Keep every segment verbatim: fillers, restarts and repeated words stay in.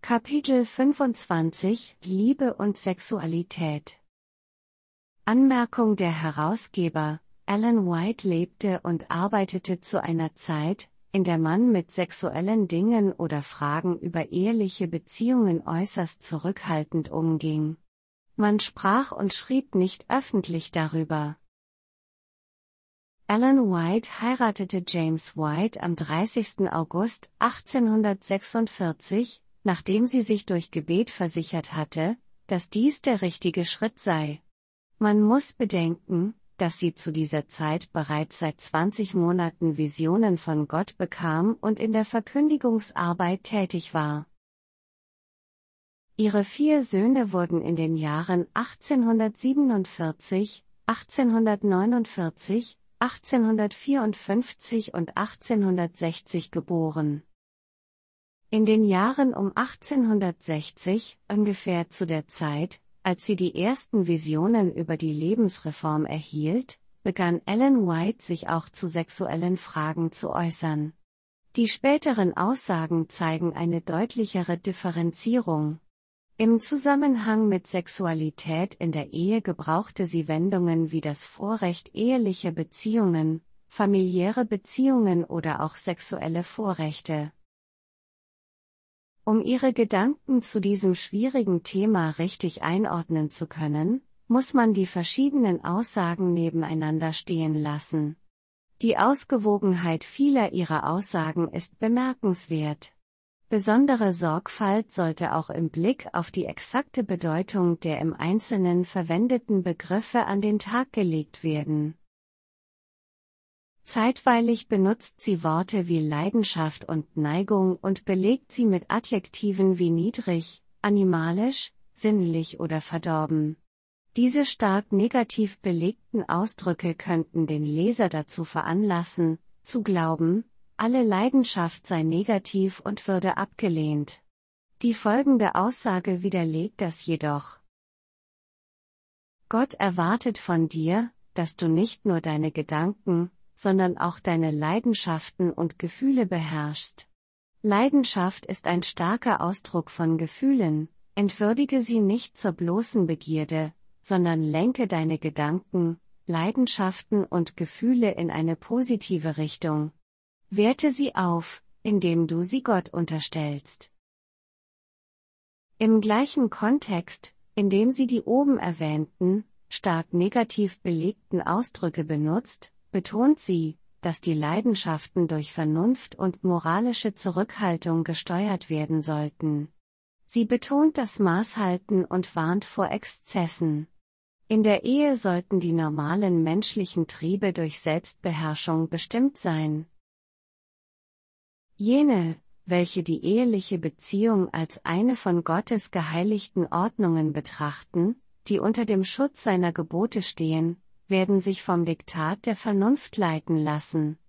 Kapitel fünfundzwanzig Liebe und Sexualität. Anmerkung: Der Herausgeber, Ellen White, lebte und arbeitete zu einer Zeit, in der man mit sexuellen Dingen oder Fragen über eheliche Beziehungen äußerst zurückhaltend umging. Man sprach und schrieb nicht öffentlich darüber. Ellen White heiratete James White am dreißigsten August achtzehnhundertsechsundvierzig, nachdem sie sich durch Gebet versichert hatte, dass dies der richtige Schritt sei. Man muss bedenken, dass sie zu dieser Zeit bereits seit zwanzig Monaten Visionen von Gott bekam und in der Verkündigungsarbeit tätig war. Ihre vier Söhne wurden in den Jahren achtzehnhundertsiebenundvierzig, achtzehnhundertneunundvierzig, achtzehnhundertvierundfünfzig und achtzehnhundertsechzig geboren. In den Jahren um achtzehnhundertsechzig, ungefähr zu der Zeit, als sie die ersten Visionen über die Lebensreform erhielt, begann Ellen White sich auch zu sexuellen Fragen zu äußern. Die späteren Aussagen zeigen eine deutlichere Differenzierung. Im Zusammenhang mit Sexualität in der Ehe gebrauchte sie Wendungen wie das Vorrecht ehelicher Beziehungen, familiäre Beziehungen oder auch sexuelle Vorrechte. Um ihre Gedanken zu diesem schwierigen Thema richtig einordnen zu können, muss man die verschiedenen Aussagen nebeneinander stehen lassen. Die Ausgewogenheit vieler ihrer Aussagen ist bemerkenswert. Besondere Sorgfalt sollte auch im Blick auf die exakte Bedeutung der im Einzelnen verwendeten Begriffe an den Tag gelegt werden. Zeitweilig benutzt sie Worte wie Leidenschaft und Neigung und belegt sie mit Adjektiven wie niedrig, animalisch, sinnlich oder verdorben. Diese stark negativ belegten Ausdrücke könnten den Leser dazu veranlassen, zu glauben, alle Leidenschaft sei negativ und würde abgelehnt. Die folgende Aussage widerlegt das jedoch. Gott erwartet von dir, dass du nicht nur deine Gedanken, sondern auch deine Leidenschaften und Gefühle beherrschst. Leidenschaft ist ein starker Ausdruck von Gefühlen, entwürdige sie nicht zur bloßen Begierde, sondern lenke deine Gedanken, Leidenschaften und Gefühle in eine positive Richtung. Werte sie auf, indem du sie Gott unterstellst. Im gleichen Kontext, in dem sie die oben erwähnten, stark negativ belegten Ausdrücke benutzt, betont sie, dass die Leidenschaften durch Vernunft und moralische Zurückhaltung gesteuert werden sollten. Sie betont das Maßhalten und warnt vor Exzessen. In der Ehe sollten die normalen menschlichen Triebe durch Selbstbeherrschung bestimmt sein. Jene, welche die eheliche Beziehung als eine von Gottes geheiligten Ordnungen betrachten, die unter dem Schutz seiner Gebote stehen, werden sich vom Diktat der Vernunft leiten lassen.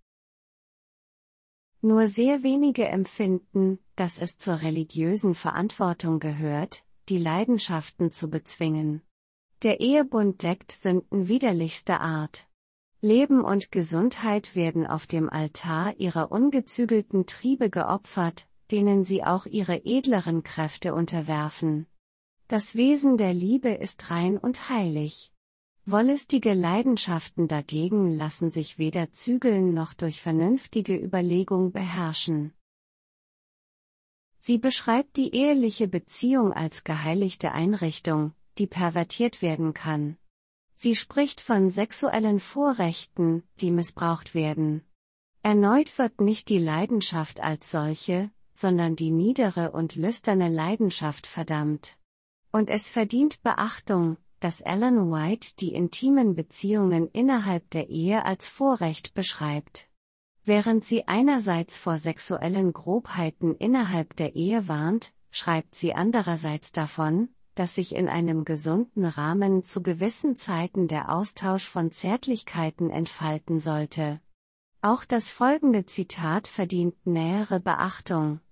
Nur sehr wenige empfinden, dass es zur religiösen Verantwortung gehört, die Leidenschaften zu bezwingen. Der Ehebund deckt Sünden widerlichster Art. Leben und Gesundheit werden auf dem Altar ihrer ungezügelten Triebe geopfert, denen sie auch ihre edleren Kräfte unterwerfen. Das Wesen der Liebe ist rein und heilig. Wollüstige Leidenschaften dagegen lassen sich weder zügeln noch durch vernünftige Überlegung beherrschen. Sie beschreibt die eheliche Beziehung als geheiligte Einrichtung, die pervertiert werden kann. Sie spricht von sexuellen Vorrechten, die missbraucht werden. Erneut wird nicht die Leidenschaft als solche, sondern die niedere und lüsterne Leidenschaft verdammt. Und es verdient Beachtung, dass Ellen White die intimen Beziehungen innerhalb der Ehe als Vorrecht beschreibt. Während sie einerseits vor sexuellen Grobheiten innerhalb der Ehe warnt, schreibt sie andererseits davon, dass sich in einem gesunden Rahmen zu gewissen Zeiten der Austausch von Zärtlichkeiten entfalten sollte. Auch das folgende Zitat verdient nähere Beachtung.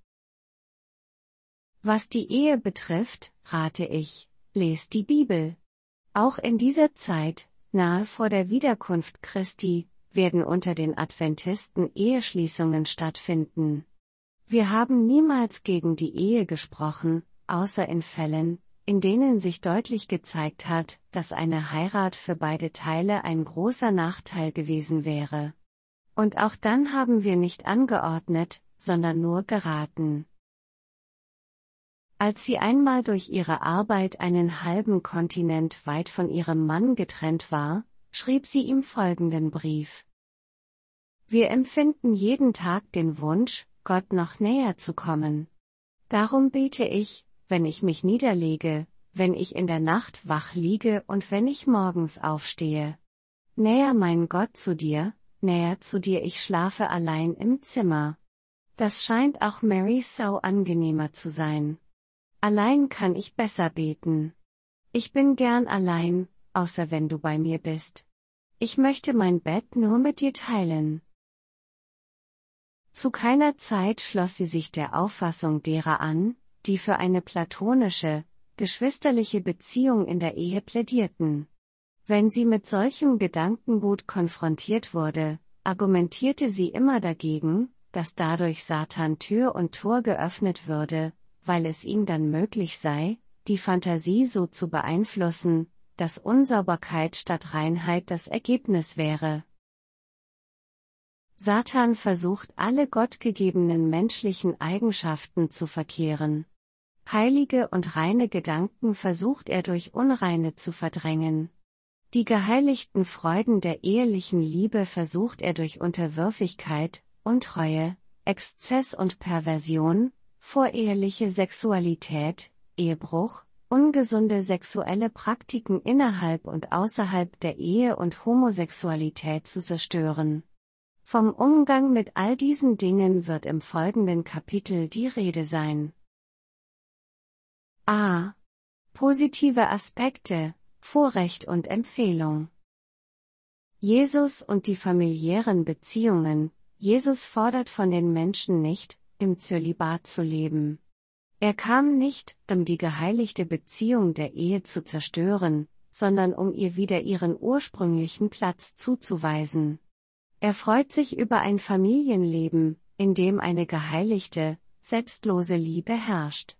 Was die Ehe betrifft, rate ich, lest die Bibel. Auch in dieser Zeit, nahe vor der Wiederkunft Christi, werden unter den Adventisten Eheschließungen stattfinden. Wir haben niemals gegen die Ehe gesprochen, außer in Fällen, in denen sich deutlich gezeigt hat, dass eine Heirat für beide Teile ein großer Nachteil gewesen wäre. Und auch dann haben wir nicht angeordnet, sondern nur geraten. Als sie einmal durch ihre Arbeit einen halben Kontinent weit von ihrem Mann getrennt war, schrieb sie ihm folgenden Brief. Wir empfinden jeden Tag den Wunsch, Gott noch näher zu kommen. Darum bete ich, wenn ich mich niederlege, wenn ich in der Nacht wach liege und wenn ich morgens aufstehe. Näher mein Gott zu dir, näher zu dir, ich schlafe allein im Zimmer. Das scheint auch Mary so angenehmer zu sein. Allein kann ich besser beten. Ich bin gern allein, außer wenn du bei mir bist. Ich möchte mein Bett nur mit dir teilen. Zu keiner Zeit schloss sie sich der Auffassung derer an, die für eine platonische, geschwisterliche Beziehung in der Ehe plädierten. Wenn sie mit solchem Gedankengut konfrontiert wurde, argumentierte sie immer dagegen, dass dadurch Satan Tür und Tor geöffnet würde, weil es ihm dann möglich sei, die Fantasie so zu beeinflussen, dass Unsauberkeit statt Reinheit das Ergebnis wäre. Satan versucht alle gottgegebenen menschlichen Eigenschaften zu verkehren. Heilige und reine Gedanken versucht er durch unreine zu verdrängen. Die geheiligten Freuden der ehelichen Liebe versucht er durch Unterwürfigkeit, Untreue, Exzess und Perversion, voreheliche Sexualität, Ehebruch, ungesunde sexuelle Praktiken innerhalb und außerhalb der Ehe und Homosexualität zu zerstören. Vom Umgang mit all diesen Dingen wird im folgenden Kapitel die Rede sein. A. Positive Aspekte, Vorrecht und Empfehlung. Jesus und die familiären Beziehungen. Jesus fordert von den Menschen nicht, im Zölibat zu leben. Er kam nicht, um die geheiligte Beziehung der Ehe zu zerstören, sondern um ihr wieder ihren ursprünglichen Platz zuzuweisen. Er freut sich über ein Familienleben, in dem eine geheiligte, selbstlose Liebe herrscht.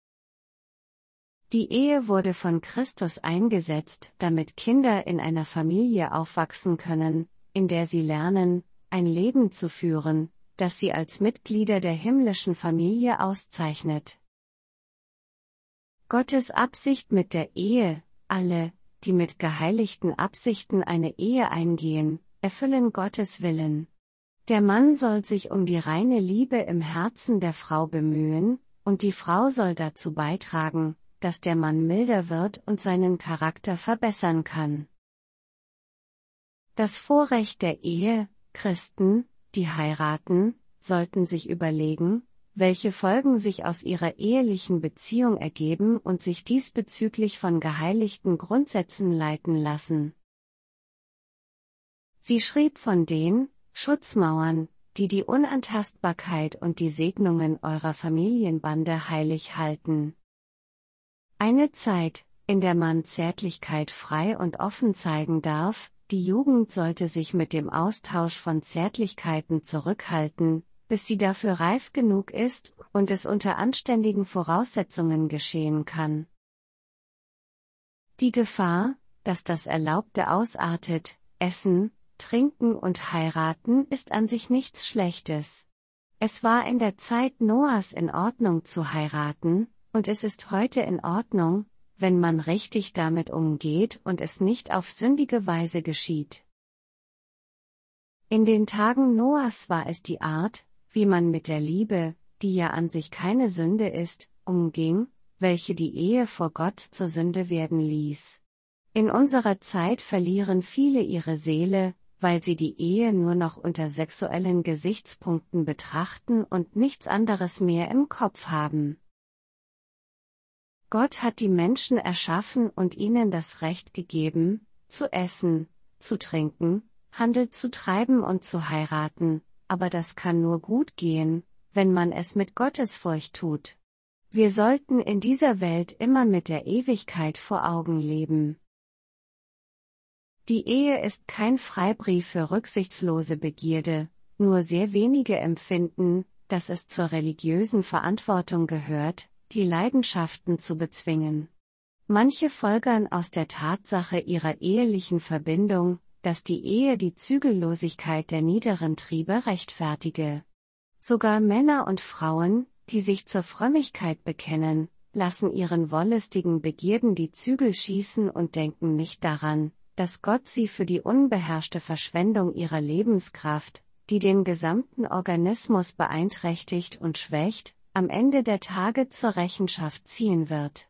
Die Ehe wurde von Christus eingesetzt, damit Kinder in einer Familie aufwachsen können, in der sie lernen, ein Leben zu führen, das sie als Mitglieder der himmlischen Familie auszeichnet. Gottes Absicht mit der Ehe: Alle, die mit geheiligten Absichten eine Ehe eingehen, erfüllen Gottes Willen. Der Mann soll sich um die reine Liebe im Herzen der Frau bemühen, und die Frau soll dazu beitragen, dass der Mann milder wird und seinen Charakter verbessern kann. Das Vorrecht der Ehe: Christen, die heiraten, sollten sich überlegen, welche Folgen sich aus ihrer ehelichen Beziehung ergeben und sich diesbezüglich von geheiligten Grundsätzen leiten lassen. Sie schrieb von den Schutzmauern, die die Unantastbarkeit und die Segnungen eurer Familienbande heilig halten. Eine Zeit, in der man Zärtlichkeit frei und offen zeigen darf. Die Jugend sollte sich mit dem Austausch von Zärtlichkeiten zurückhalten, bis sie dafür reif genug ist und es unter anständigen Voraussetzungen geschehen kann. Die Gefahr, dass das Erlaubte ausartet, Essen, Trinken und Heiraten, ist an sich nichts Schlechtes. Es war in der Zeit Noahs in Ordnung zu heiraten, und es ist heute in Ordnung, wenn man richtig damit umgeht und es nicht auf sündige Weise geschieht. In den Tagen Noahs war es die Art, wie man mit der Liebe, die ja an sich keine Sünde ist, umging, welche die Ehe vor Gott zur Sünde werden ließ. In unserer Zeit verlieren viele ihre Seele, weil sie die Ehe nur noch unter sexuellen Gesichtspunkten betrachten und nichts anderes mehr im Kopf haben. Gott hat die Menschen erschaffen und ihnen das Recht gegeben, zu essen, zu trinken, Handel zu treiben und zu heiraten, aber das kann nur gut gehen, wenn man es mit Gottesfurcht tut. Wir sollten in dieser Welt immer mit der Ewigkeit vor Augen leben. Die Ehe ist kein Freibrief für rücksichtslose Begierde, nur sehr wenige empfinden, dass es zur religiösen Verantwortung gehört, die Leidenschaften zu bezwingen. Manche folgern aus der Tatsache ihrer ehelichen Verbindung, dass die Ehe die Zügellosigkeit der niederen Triebe rechtfertige. Sogar Männer und Frauen, die sich zur Frömmigkeit bekennen, lassen ihren wollüstigen Begierden die Zügel schießen und denken nicht daran, dass Gott sie für die unbeherrschte Verschwendung ihrer Lebenskraft, die den gesamten Organismus beeinträchtigt und schwächt, am Ende der Tage zur Rechenschaft ziehen wird.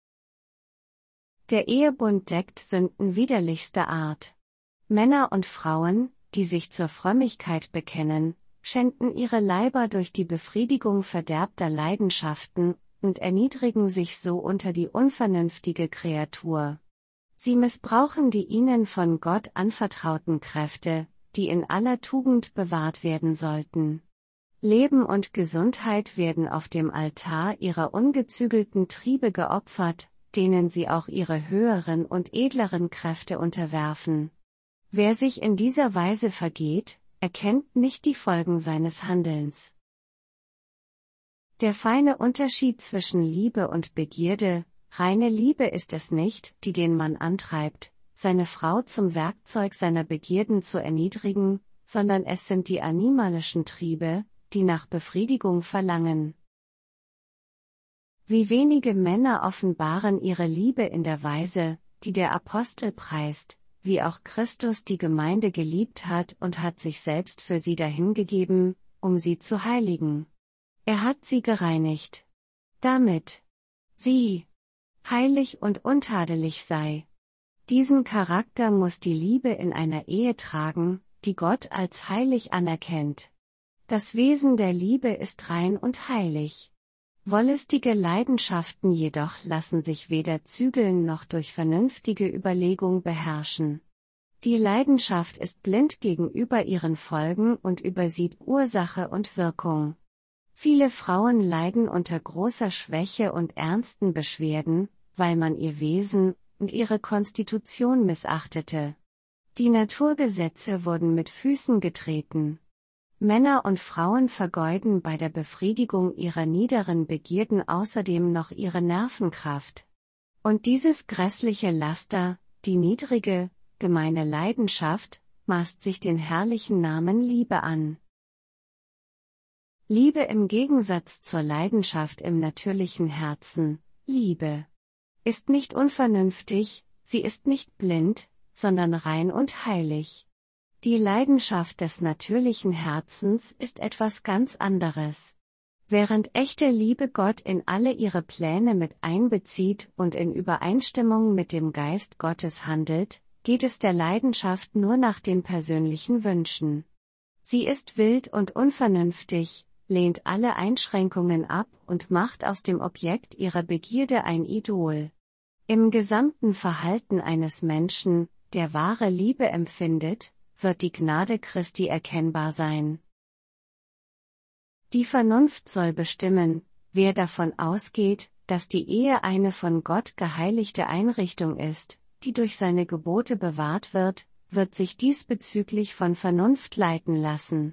Der Ehebund deckt Sünden widerlichster Art. Männer und Frauen, die sich zur Frömmigkeit bekennen, schänden ihre Leiber durch die Befriedigung verderbter Leidenschaften und erniedrigen sich so unter die unvernünftige Kreatur. Sie missbrauchen die ihnen von Gott anvertrauten Kräfte, die in aller Tugend bewahrt werden sollten. Leben und Gesundheit werden auf dem Altar ihrer ungezügelten Triebe geopfert, denen sie auch ihre höheren und edleren Kräfte unterwerfen. Wer sich in dieser Weise vergeht, erkennt nicht die Folgen seines Handelns. Der feine Unterschied zwischen Liebe und Begierde: Reine Liebe ist es nicht, die den Mann antreibt, seine Frau zum Werkzeug seiner Begierden zu erniedrigen, sondern es sind die animalischen Triebe, die nach Befriedigung verlangen. Wie wenige Männer offenbaren ihre Liebe in der Weise, die der Apostel preist, wie auch Christus die Gemeinde geliebt hat und hat sich selbst für sie dahingegeben, um sie zu heiligen. Er hat sie gereinigt, damit sie heilig und untadelig sei. Diesen Charakter muss die Liebe in einer Ehe tragen, die Gott als heilig anerkennt. Das Wesen der Liebe ist rein und heilig. Wollüstige Leidenschaften jedoch lassen sich weder zügeln noch durch vernünftige Überlegung beherrschen. Die Leidenschaft ist blind gegenüber ihren Folgen und übersieht Ursache und Wirkung. Viele Frauen leiden unter großer Schwäche und ernsten Beschwerden, weil man ihr Wesen und ihre Konstitution missachtete. Die Naturgesetze wurden mit Füßen getreten. Männer und Frauen vergeuden bei der Befriedigung ihrer niederen Begierden außerdem noch ihre Nervenkraft. Und dieses grässliche Laster, die niedrige, gemeine Leidenschaft, maßt sich den herrlichen Namen Liebe an. Liebe im Gegensatz zur Leidenschaft im natürlichen Herzen: Liebe ist nicht unvernünftig, sie ist nicht blind, sondern rein und heilig. Die Leidenschaft des natürlichen Herzens ist etwas ganz anderes. Während echte Liebe Gott in alle ihre Pläne mit einbezieht und in Übereinstimmung mit dem Geist Gottes handelt, geht es der Leidenschaft nur nach den persönlichen Wünschen. Sie ist wild und unvernünftig, lehnt alle Einschränkungen ab und macht aus dem Objekt ihrer Begierde ein Idol. Im gesamten Verhalten eines Menschen, der wahre Liebe empfindet, wird die Gnade Christi erkennbar sein. Die Vernunft soll bestimmen, wer davon ausgeht, dass die Ehe eine von Gott geheiligte Einrichtung ist, die durch seine Gebote bewahrt wird, wird sich diesbezüglich von Vernunft leiten lassen.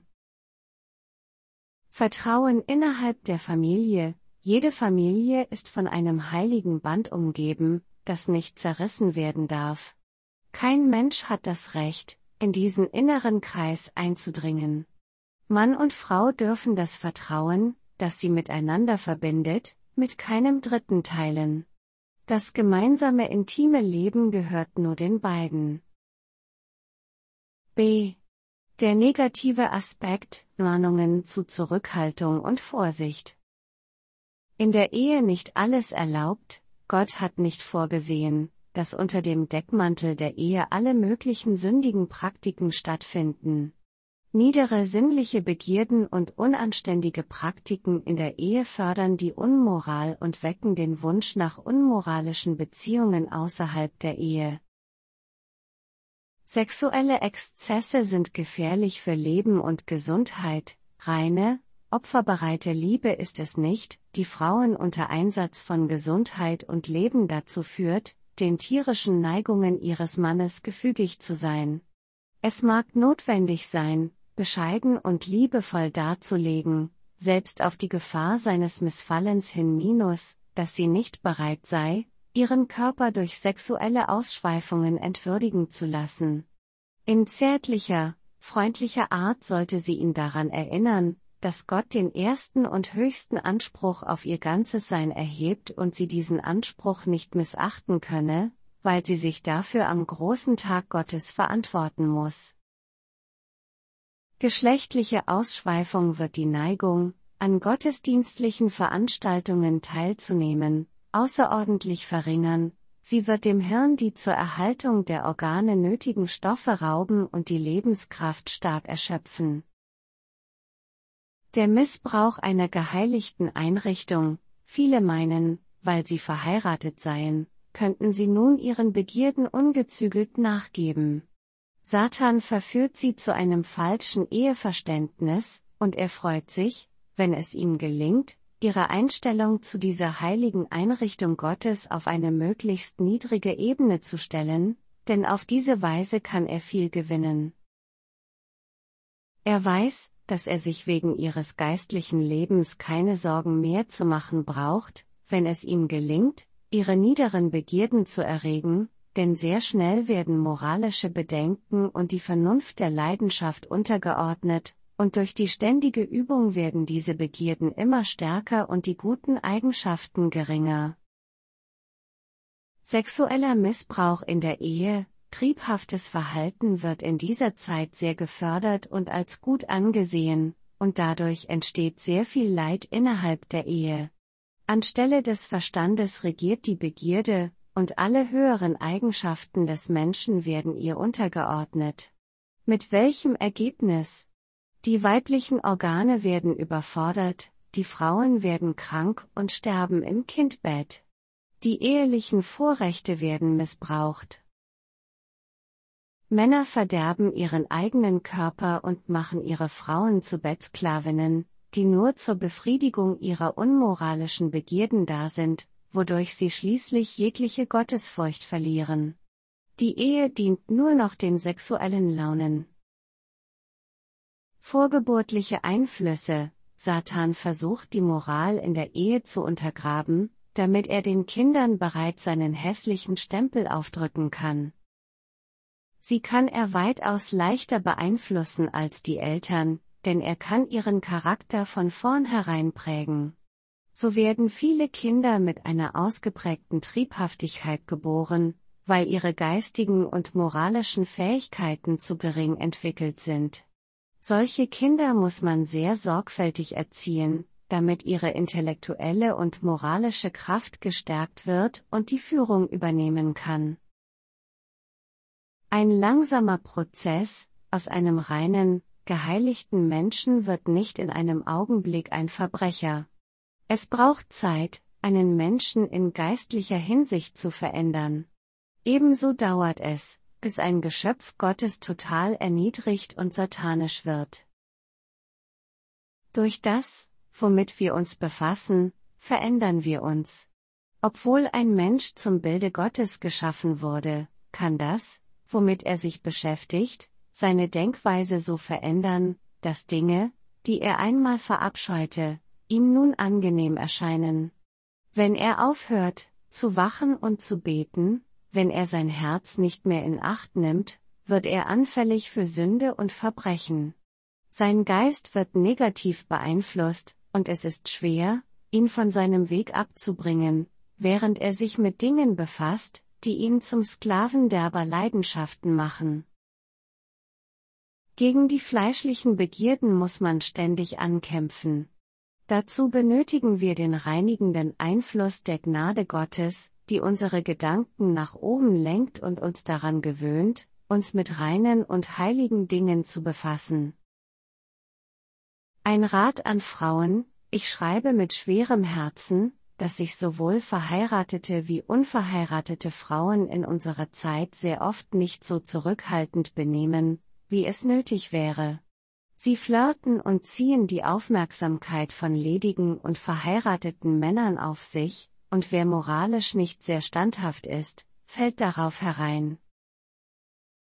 Vertrauen innerhalb der Familie: Jede Familie ist von einem heiligen Band umgeben, das nicht zerrissen werden darf. Kein Mensch hat das Recht, in diesen inneren Kreis einzudringen. Mann und Frau dürfen das Vertrauen, das sie miteinander verbindet, mit keinem Dritten teilen. Das gemeinsame intime Leben gehört nur den beiden. B. Der negative Aspekt: Mahnungen zu Zurückhaltung und Vorsicht. In der Ehe nicht alles erlaubt. Gott hat nicht vorgesehen, dass unter dem Deckmantel der Ehe alle möglichen sündigen Praktiken stattfinden. Niedere sinnliche Begierden und unanständige Praktiken in der Ehe fördern die Unmoral und wecken den Wunsch nach unmoralischen Beziehungen außerhalb der Ehe. Sexuelle Exzesse sind gefährlich für Leben und Gesundheit. Reine, opferbereite Liebe ist es nicht, die Frauen unter Einsatz von Gesundheit und Leben dazu führt, den tierischen Neigungen ihres Mannes gefügig zu sein. Es mag notwendig sein, bescheiden und liebevoll darzulegen, selbst auf die Gefahr seines Missfallens hin minus, dass sie nicht bereit sei, ihren Körper durch sexuelle Ausschweifungen entwürdigen zu lassen. In zärtlicher, freundlicher Art sollte sie ihn daran erinnern, dass Gott den ersten und höchsten Anspruch auf ihr ganzes Sein erhebt und sie diesen Anspruch nicht missachten könne, weil sie sich dafür am großen Tag Gottes verantworten muss. Geschlechtliche Ausschweifung wird die Neigung, an gottesdienstlichen Veranstaltungen teilzunehmen, außerordentlich verringern, sie wird dem Hirn die zur Erhaltung der Organe nötigen Stoffe rauben und die Lebenskraft stark erschöpfen. Der Missbrauch einer geheiligten Einrichtung: Viele meinen, weil sie verheiratet seien, könnten sie nun ihren Begierden ungezügelt nachgeben. Satan verführt sie zu einem falschen Eheverständnis, und er freut sich, wenn es ihm gelingt, ihre Einstellung zu dieser heiligen Einrichtung Gottes auf eine möglichst niedrige Ebene zu stellen, denn auf diese Weise kann er viel gewinnen. Er weiß, dass er sich wegen ihres geistlichen Lebens keine Sorgen mehr zu machen braucht, wenn es ihm gelingt, ihre niederen Begierden zu erregen, denn sehr schnell werden moralische Bedenken und die Vernunft der Leidenschaft untergeordnet, und durch die ständige Übung werden diese Begierden immer stärker und die guten Eigenschaften geringer. Sexueller Missbrauch in der Ehe: Triebhaftes Verhalten wird in dieser Zeit sehr gefördert und als gut angesehen, und dadurch entsteht sehr viel Leid innerhalb der Ehe. Anstelle des Verstandes regiert die Begierde, und alle höheren Eigenschaften des Menschen werden ihr untergeordnet. Mit welchem Ergebnis? Die weiblichen Organe werden überfordert, die Frauen werden krank und sterben im Kindbett. Die ehelichen Vorrechte werden missbraucht. Männer verderben ihren eigenen Körper und machen ihre Frauen zu Bettsklavinnen, die nur zur Befriedigung ihrer unmoralischen Begierden da sind, wodurch sie schließlich jegliche Gottesfurcht verlieren. Die Ehe dient nur noch den sexuellen Launen. Vorgeburtliche Einflüsse: Satan versucht die Moral in der Ehe zu untergraben, damit er den Kindern bereits seinen hässlichen Stempel aufdrücken kann. Sie kann er weitaus leichter beeinflussen als die Eltern, denn er kann ihren Charakter von vornherein prägen. So werden viele Kinder mit einer ausgeprägten Triebhaftigkeit geboren, weil ihre geistigen und moralischen Fähigkeiten zu gering entwickelt sind. Solche Kinder muss man sehr sorgfältig erziehen, damit ihre intellektuelle und moralische Kraft gestärkt wird und die Führung übernehmen kann. Ein langsamer Prozess: Aus einem reinen, geheiligten Menschen wird nicht in einem Augenblick ein Verbrecher. Es braucht Zeit, einen Menschen in geistlicher Hinsicht zu verändern. Ebenso dauert es, bis ein Geschöpf Gottes total erniedrigt und satanisch wird. Durch das, womit wir uns befassen, verändern wir uns. Obwohl ein Mensch zum Bilde Gottes geschaffen wurde, kann das, womit er sich beschäftigt, seine Denkweise so verändern, dass Dinge, die er einmal verabscheute, ihm nun angenehm erscheinen. Wenn er aufhört, zu wachen und zu beten, wenn er sein Herz nicht mehr in Acht nimmt, wird er anfällig für Sünde und Verbrechen. Sein Geist wird negativ beeinflusst, und es ist schwer, ihn von seinem Weg abzubringen, während er sich mit Dingen befasst, die ihn zum Sklaven derber Leidenschaften machen. Gegen die fleischlichen Begierden muss man ständig ankämpfen. Dazu benötigen wir den reinigenden Einfluss der Gnade Gottes, die unsere Gedanken nach oben lenkt und uns daran gewöhnt, uns mit reinen und heiligen Dingen zu befassen. Ein Rat an Frauen: Ich schreibe mit schwerem Herzen, dass sich sowohl verheiratete wie unverheiratete Frauen in unserer Zeit sehr oft nicht so zurückhaltend benehmen, wie es nötig wäre. Sie flirten und ziehen die Aufmerksamkeit von ledigen und verheirateten Männern auf sich, und wer moralisch nicht sehr standhaft ist, fällt darauf herein.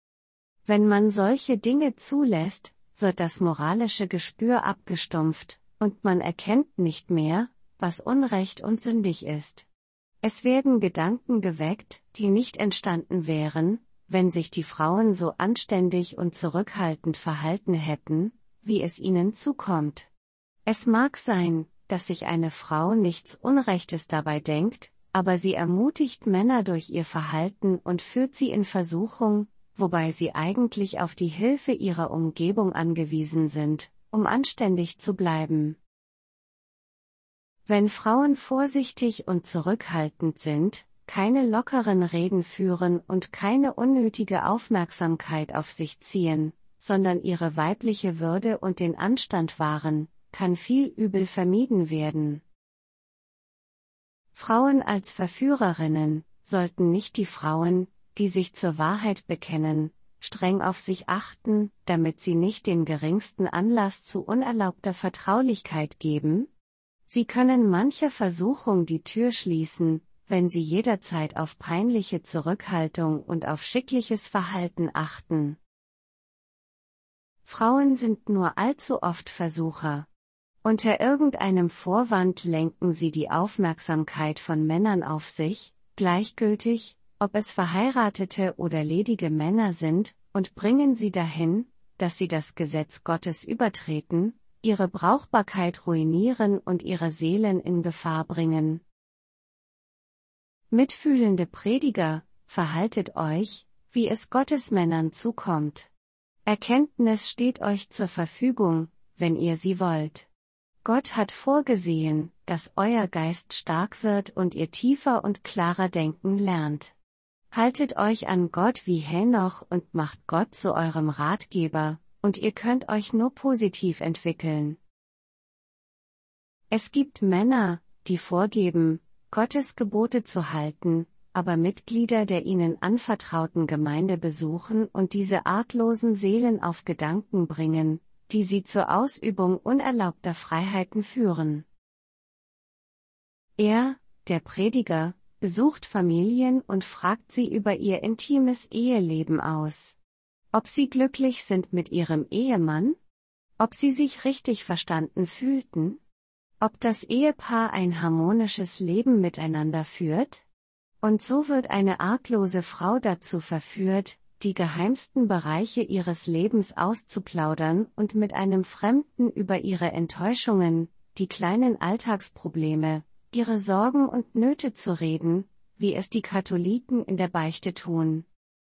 Wenn man solche Dinge zulässt, wird das moralische Gespür abgestumpft, und man erkennt nicht mehr, was unrecht und sündig ist. Es werden Gedanken geweckt, die nicht entstanden wären, wenn sich die Frauen so anständig und zurückhaltend verhalten hätten, wie es ihnen zukommt. Es mag sein, dass sich eine Frau nichts Unrechtes dabei denkt, aber sie ermutigt Männer durch ihr Verhalten und führt sie in Versuchung, wobei sie eigentlich auf die Hilfe ihrer Umgebung angewiesen sind, um anständig zu bleiben. Wenn Frauen vorsichtig und zurückhaltend sind, keine lockeren Reden führen und keine unnötige Aufmerksamkeit auf sich ziehen, sondern ihre weibliche Würde und den Anstand wahren, kann viel Übel vermieden werden. Frauen als Verführerinnen sollten nicht die Frauen, die sich zur Wahrheit bekennen, streng auf sich achten, damit sie nicht den geringsten Anlass zu unerlaubter Vertraulichkeit geben. Sie können mancher Versuchung die Tür schließen, wenn sie jederzeit auf peinliche Zurückhaltung und auf schickliches Verhalten achten. Frauen sind nur allzu oft Versucher. Unter irgendeinem Vorwand lenken sie die Aufmerksamkeit von Männern auf sich, gleichgültig, ob es verheiratete oder ledige Männer sind, und bringen sie dahin, dass sie das Gesetz Gottes übertreten, ihre Brauchbarkeit ruinieren und ihre Seelen in Gefahr bringen. Mitfühlende Prediger, verhaltet euch, wie es Gottesmännern zukommt. Erkenntnis steht euch zur Verfügung, wenn ihr sie wollt. Gott hat vorgesehen, dass euer Geist stark wird und ihr tiefer und klarer denken lernt. Haltet euch an Gott wie Henoch und macht Gott zu eurem Ratgeber, und ihr könnt euch nur positiv entwickeln. Es gibt Männer, die vorgeben, Gottes Gebote zu halten, aber Mitglieder der ihnen anvertrauten Gemeinde besuchen und diese arglosen Seelen auf Gedanken bringen, die sie zur Ausübung unerlaubter Freiheiten führen. Er, der Prediger, besucht Familien und fragt sie über ihr intimes Eheleben aus. Ob sie glücklich sind mit ihrem Ehemann? Ob sie sich richtig verstanden fühlten? Ob das Ehepaar ein harmonisches Leben miteinander führt? Und so wird eine arglose Frau dazu verführt, die geheimsten Bereiche ihres Lebens auszuplaudern und mit einem Fremden über ihre Enttäuschungen, die kleinen Alltagsprobleme, ihre Sorgen und Nöte zu reden, wie es die Katholiken in der Beichte tun.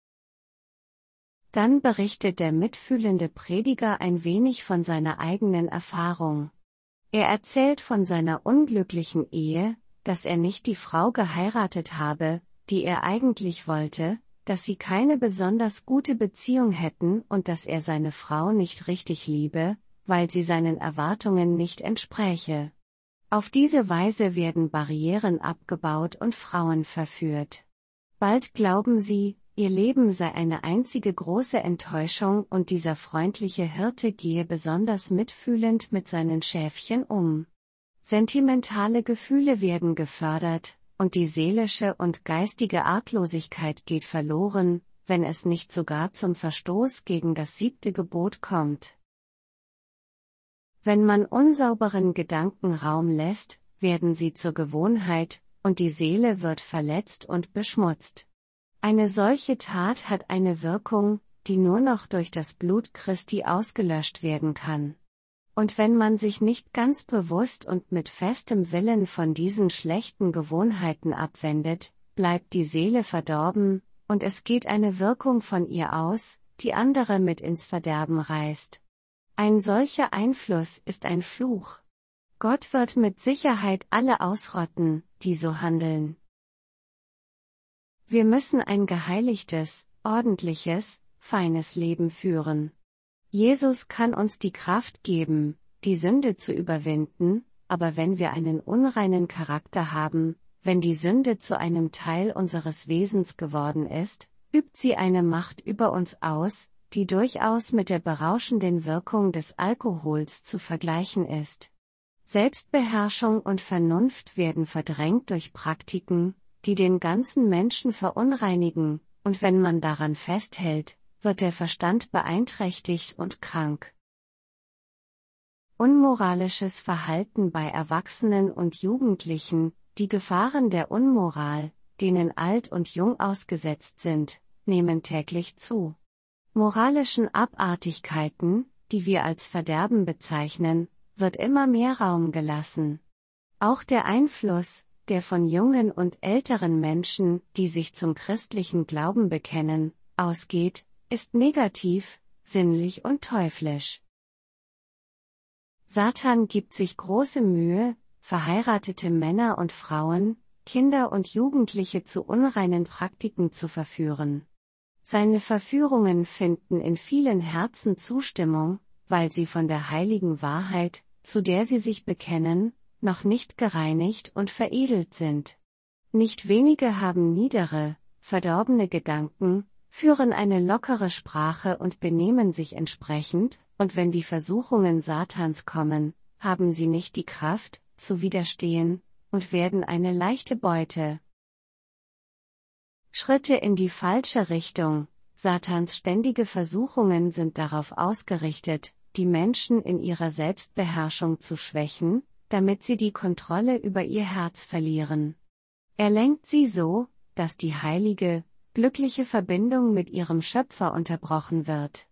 Dann berichtet der mitfühlende Prediger ein wenig von seiner eigenen Erfahrung. Er erzählt von seiner unglücklichen Ehe, dass er nicht die Frau geheiratet habe, die er eigentlich wollte, dass sie keine besonders gute Beziehung hätten und dass er seine Frau nicht richtig liebe, weil sie seinen Erwartungen nicht entspräche. Auf diese Weise werden Barrieren abgebaut und Frauen verführt. Bald glauben sie, ihr Leben sei eine einzige große Enttäuschung und dieser freundliche Hirte gehe besonders mitfühlend mit seinen Schäfchen um. Sentimentale Gefühle werden gefördert, und die seelische und geistige Arglosigkeit geht verloren, wenn es nicht sogar zum Verstoß gegen das siebte Gebot kommt. Wenn man unsauberen Gedanken Raum lässt, werden sie zur Gewohnheit, und die Seele wird verletzt und beschmutzt. Eine solche Tat hat eine Wirkung, die nur noch durch das Blut Christi ausgelöscht werden kann. Und wenn man sich nicht ganz bewusst und mit festem Willen von diesen schlechten Gewohnheiten abwendet, bleibt die Seele verdorben, und es geht eine Wirkung von ihr aus, die andere mit ins Verderben reißt. Ein solcher Einfluss ist ein Fluch. Gott wird mit Sicherheit alle ausrotten, die so handeln. Wir müssen ein geheiligtes, ordentliches, feines Leben führen. Jesus kann uns die Kraft geben, die Sünde zu überwinden, aber wenn wir einen unreinen Charakter haben, wenn die Sünde zu einem Teil unseres Wesens geworden ist, übt sie eine Macht über uns aus, die durchaus mit der berauschenden Wirkung des Alkohols zu vergleichen ist. Selbstbeherrschung und Vernunft werden verdrängt durch Praktiken, die den ganzen Menschen verunreinigen, und wenn man daran festhält, wird der Verstand beeinträchtigt und krank. Unmoralisches Verhalten bei Erwachsenen und Jugendlichen, die Gefahren der Unmoral, denen alt und jung ausgesetzt sind, nehmen täglich zu. Moralischen Abartigkeiten, die wir als Verderben bezeichnen, wird immer mehr Raum gelassen. Auch der Einfluss, der von jungen und älteren Menschen, die sich zum christlichen Glauben bekennen, ausgeht, ist negativ, sinnlich und teuflisch. Satan gibt sich große Mühe, verheiratete Männer und Frauen, Kinder und Jugendliche zu unreinen Praktiken zu verführen. Seine Verführungen finden in vielen Herzen Zustimmung, weil sie von der heiligen Wahrheit, zu der sie sich bekennen, noch nicht gereinigt und veredelt sind. Nicht wenige haben niedere, verdorbene Gedanken, führen eine lockere Sprache und benehmen sich entsprechend, und wenn die Versuchungen Satans kommen, haben sie nicht die Kraft, zu widerstehen, und werden eine leichte Beute. Schritte in die falsche Richtung. Satans ständige Versuchungen sind darauf ausgerichtet, die Menschen in ihrer Selbstbeherrschung zu schwächen, damit sie die Kontrolle über ihr Herz verlieren. Er lenkt sie so, dass die heilige, glückliche Verbindung mit ihrem Schöpfer unterbrochen wird.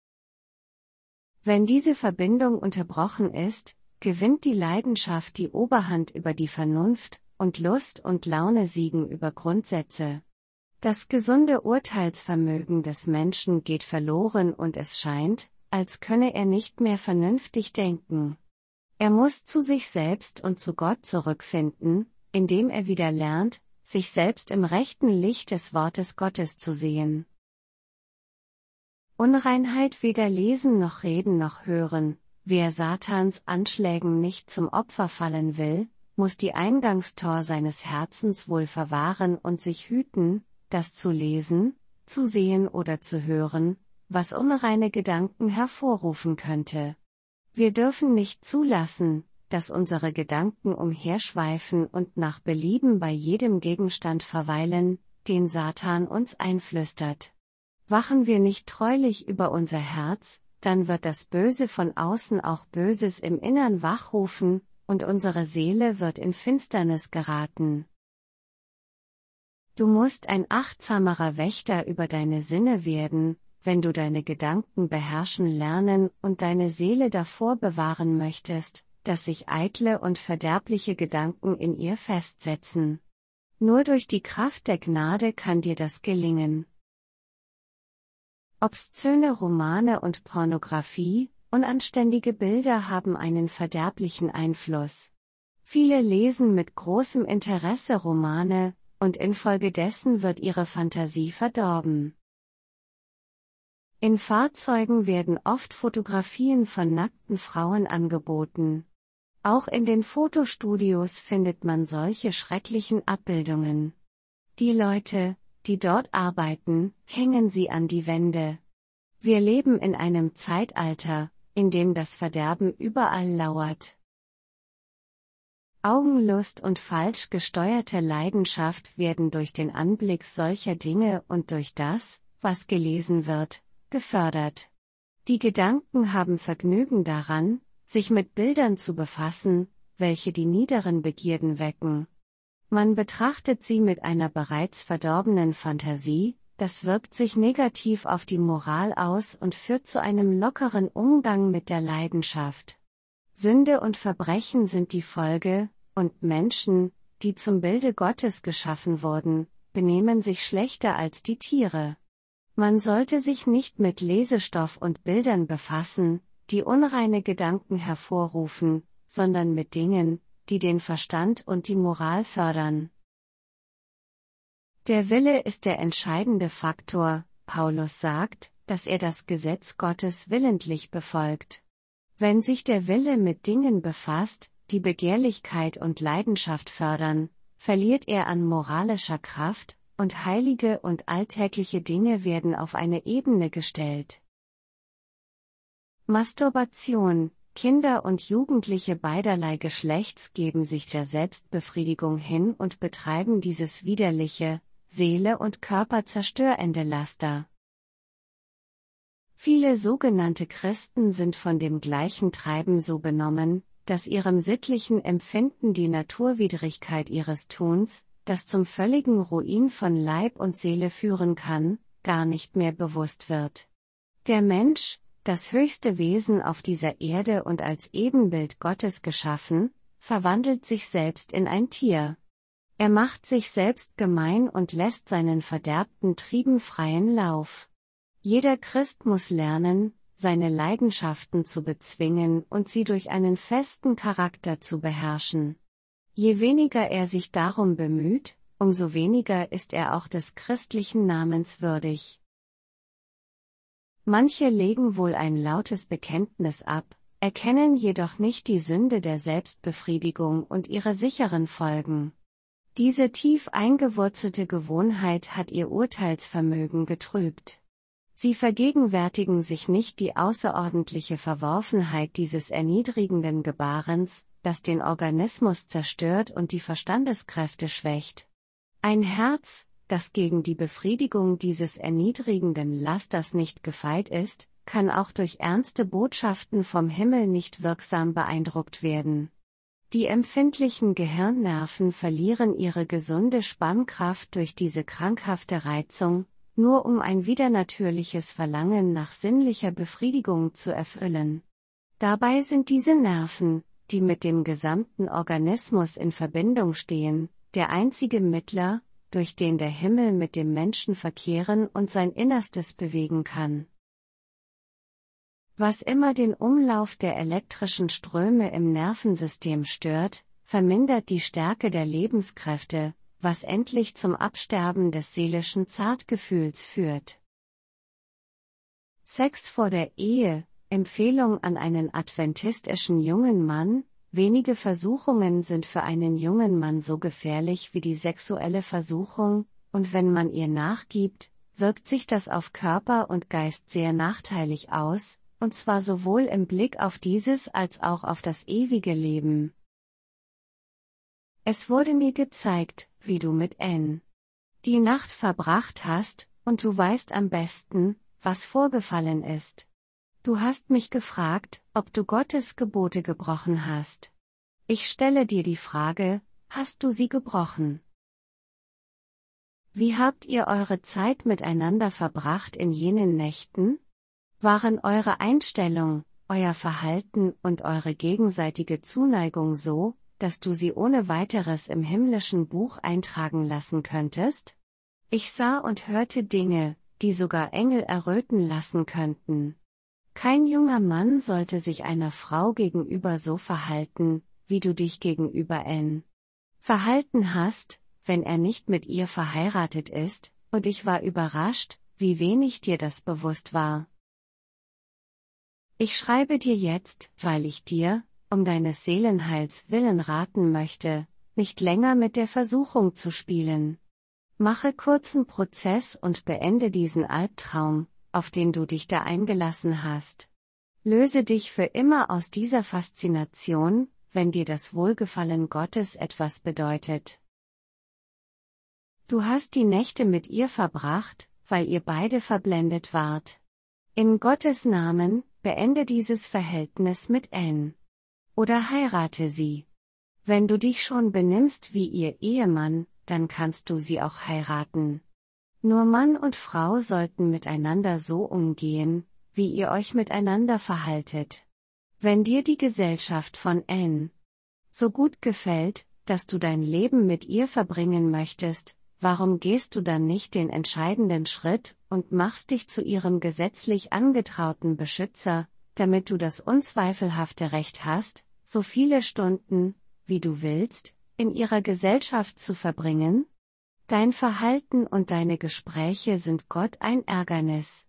Wenn diese Verbindung unterbrochen ist, gewinnt die Leidenschaft die Oberhand über die Vernunft, und Lust und Laune siegen über Grundsätze. Das gesunde Urteilsvermögen des Menschen geht verloren und es scheint, als könne er nicht mehr vernünftig denken. Er muss zu sich selbst und zu Gott zurückfinden, indem er wieder lernt, sich selbst im rechten Licht des Wortes Gottes zu sehen. Unreinheit weder lesen noch reden noch hören. Wer Satans Anschlägen nicht zum Opfer fallen will, muss die Eingangstor seines Herzens wohl verwahren und sich hüten, das zu lesen, zu sehen oder zu hören, was unreine Gedanken hervorrufen könnte. Wir dürfen nicht zulassen, dass unsere Gedanken umherschweifen und nach Belieben bei jedem Gegenstand verweilen, den Satan uns einflüstert. Wachen wir nicht treulich über unser Herz, dann wird das Böse von außen auch Böses im Innern wachrufen, und unsere Seele wird in Finsternis geraten. Du musst ein achtsamerer Wächter über deine Sinne werden, wenn du deine Gedanken beherrschen lernen und deine Seele davor bewahren möchtest, dass sich eitle und verderbliche Gedanken in ihr festsetzen. Nur durch die Kraft der Gnade kann dir das gelingen. Obszöne Romane und Pornografie, unanständige Bilder haben einen verderblichen Einfluss. Viele lesen mit großem Interesse Romane, und infolgedessen wird ihre Fantasie verdorben. In Fahrzeugen werden oft Fotografien von nackten Frauen angeboten. Auch in den Fotostudios findet man solche schrecklichen Abbildungen. Die Leute, die dort arbeiten, hängen sie an die Wände. Wir leben in einem Zeitalter, in dem das Verderben überall lauert. Augenlust und falsch gesteuerte Leidenschaft werden durch den Anblick solcher Dinge und durch das, was gelesen wird, gefördert. Die Gedanken haben Vergnügen daran, sich mit Bildern zu befassen, welche die niederen Begierden wecken. Man betrachtet sie mit einer bereits verdorbenen Fantasie, das wirkt sich negativ auf die Moral aus und führt zu einem lockeren Umgang mit der Leidenschaft. Sünde und Verbrechen sind die Folge, und Menschen, die zum Bilde Gottes geschaffen wurden, benehmen sich schlechter als die Tiere. Man sollte sich nicht mit Lesestoff und Bildern befassen, die unreine Gedanken hervorrufen, sondern mit Dingen, die den Verstand und die Moral fördern. Der Wille ist der entscheidende Faktor. Paulus sagt, dass er das Gesetz Gottes willentlich befolgt. Wenn sich der Wille mit Dingen befasst, die Begehrlichkeit und Leidenschaft fördern, verliert er an moralischer Kraft, und heilige und alltägliche Dinge werden auf eine Ebene gestellt. Masturbation. Kinder und Jugendliche beiderlei Geschlechts geben sich der Selbstbefriedigung hin und betreiben dieses widerliche, Seele und Körper zerstörende Laster. Viele sogenannte Christen sind von dem gleichen Treiben so benommen, dass ihrem sittlichen Empfinden die Naturwidrigkeit ihres Tuns, das zum völligen Ruin von Leib und Seele führen kann, gar nicht mehr bewusst wird. Der Mensch, das höchste Wesen auf dieser Erde und als Ebenbild Gottes geschaffen, verwandelt sich selbst in ein Tier. Er macht sich selbst gemein und lässt seinen verderbten Trieben freien Lauf. Jeder Christ muss lernen, seine Leidenschaften zu bezwingen und sie durch einen festen Charakter zu beherrschen. Je weniger er sich darum bemüht, umso weniger ist er auch des christlichen Namens würdig. Manche legen wohl ein lautes Bekenntnis ab, erkennen jedoch nicht die Sünde der Selbstbefriedigung und ihre sicheren Folgen. Diese tief eingewurzelte Gewohnheit hat ihr Urteilsvermögen getrübt. Sie vergegenwärtigen sich nicht die außerordentliche Verworfenheit dieses erniedrigenden Gebarens, das den Organismus zerstört und die Verstandeskräfte schwächt. Ein Herz, das gegen die Befriedigung dieses erniedrigenden Lasters nicht gefeit ist, kann auch durch ernste Botschaften vom Himmel nicht wirksam beeindruckt werden. Die empfindlichen Gehirnnerven verlieren ihre gesunde Spannkraft durch diese krankhafte Reizung, nur um ein widernatürliches Verlangen nach sinnlicher Befriedigung zu erfüllen. Dabei sind diese Nerven, die mit dem gesamten Organismus in Verbindung stehen, der einzige Mittler, durch den der Himmel mit dem Menschen verkehren und sein Innerstes bewegen kann. Was immer den Umlauf der elektrischen Ströme im Nervensystem stört, vermindert die Stärke der Lebenskräfte, was endlich zum Absterben des seelischen Zartgefühls führt. Sex vor der Ehe, Empfehlung an einen adventistischen jungen Mann: Wenige Versuchungen sind für einen jungen Mann so gefährlich wie die sexuelle Versuchung, und wenn man ihr nachgibt, wirkt sich das auf Körper und Geist sehr nachteilig aus, und zwar sowohl im Blick auf dieses als auch auf das ewige Leben. Es wurde mir gezeigt, wie du mit N. die Nacht verbracht hast, und du weißt am besten, was vorgefallen ist. Du hast mich gefragt, ob du Gottes Gebote gebrochen hast. Ich stelle dir die Frage, hast du sie gebrochen? Wie habt ihr eure Zeit miteinander verbracht in jenen Nächten? Waren eure Einstellung, euer Verhalten und eure gegenseitige Zuneigung so, dass du sie ohne weiteres im himmlischen Buch eintragen lassen könntest? Ich sah und hörte Dinge, die sogar Engel erröten lassen könnten. Kein junger Mann sollte sich einer Frau gegenüber so verhalten, wie du dich gegenüber N. verhalten hast, wenn er nicht mit ihr verheiratet ist, und ich war überrascht, wie wenig dir das bewusst war. Ich schreibe dir jetzt, weil ich dir, um deines Seelenheils willen raten möchte, nicht länger mit der Versuchung zu spielen. Mache kurzen Prozess und beende diesen Albtraum, auf den du dich da eingelassen hast. Löse dich für immer aus dieser Faszination, wenn dir das Wohlgefallen Gottes etwas bedeutet. Du hast die Nächte mit ihr verbracht, weil ihr beide verblendet wart. In Gottes Namen, beende dieses Verhältnis mit N. Oder heirate sie. Wenn du dich schon benimmst wie ihr Ehemann, dann kannst du sie auch heiraten. Nur Mann und Frau sollten miteinander so umgehen, wie ihr euch miteinander verhaltet. Wenn dir die Gesellschaft von N. so gut gefällt, dass du dein Leben mit ihr verbringen möchtest, warum gehst du dann nicht den entscheidenden Schritt und machst dich zu ihrem gesetzlich angetrauten Beschützer, damit du das unzweifelhafte Recht hast, so viele Stunden, wie du willst, in ihrer Gesellschaft zu verbringen? Dein Verhalten und deine Gespräche sind Gott ein Ärgernis.